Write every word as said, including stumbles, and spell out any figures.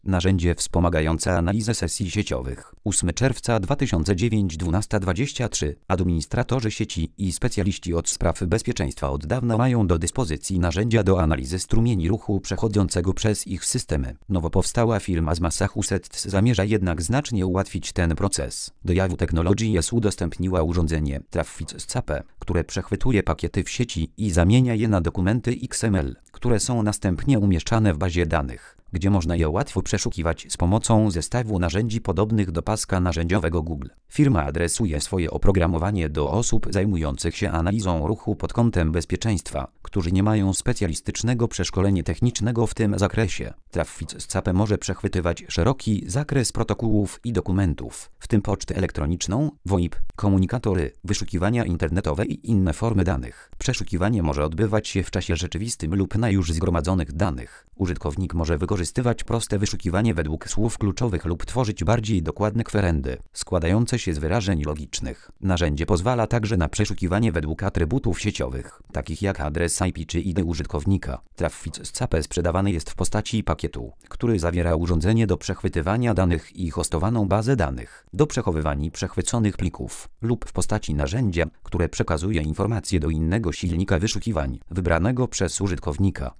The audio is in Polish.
Narzędzie wspomagające analizę sesji sieciowych. ósmego czerwca dwa tysiące dziewiątego, dwunasta dwadzieścia trzy. Administratorzy sieci i specjaliści od spraw bezpieczeństwa od dawna mają do dyspozycji narzędzia do analizy strumieni ruchu przechodzącego przez ich systemy. Nowo powstała firma z Massachusetts zamierza jednak znacznie ułatwić ten proces. Do Yahoo Technologies udostępniła urządzenie Traffic-Scape, które przechwytuje pakiety w sieci i zamienia je na dokumenty X M L, które są następnie umieszczane w bazie danych, gdzie można je łatwo przeszukiwać z pomocą zestawu narzędzi podobnych do paska narzędziowego Google. Firma adresuje swoje oprogramowanie do osób zajmujących się analizą ruchu pod kątem bezpieczeństwa, którzy nie mają specjalistycznego przeszkolenia technicznego w tym zakresie. Traffic-Scape może przechwytywać szeroki zakres protokołów i dokumentów, w tym pocztę elektroniczną, V O I P, komunikatory, wyszukiwania internetowe i inne formy danych. Przeszukiwanie może odbywać się w czasie rzeczywistym lub na już zgromadzonych danych. Użytkownik może wykorzystywać proste wyszukiwanie według słów kluczowych lub tworzyć bardziej dokładne kwerendy, składające się z wyrażeń logicznych. Narzędzie pozwala także na przeszukiwanie według atrybutów sieciowych, takich jak adres I P czy I D użytkownika. Traffic-Scape sprzedawany jest w postaci pakietu, który zawiera urządzenie do przechwytywania danych i hostowaną bazę danych do przechowywania przechwyconych plików, lub w postaci narzędzia, które przekazuje informacje do innego silnika wyszukiwań wybranego przez użytkownika.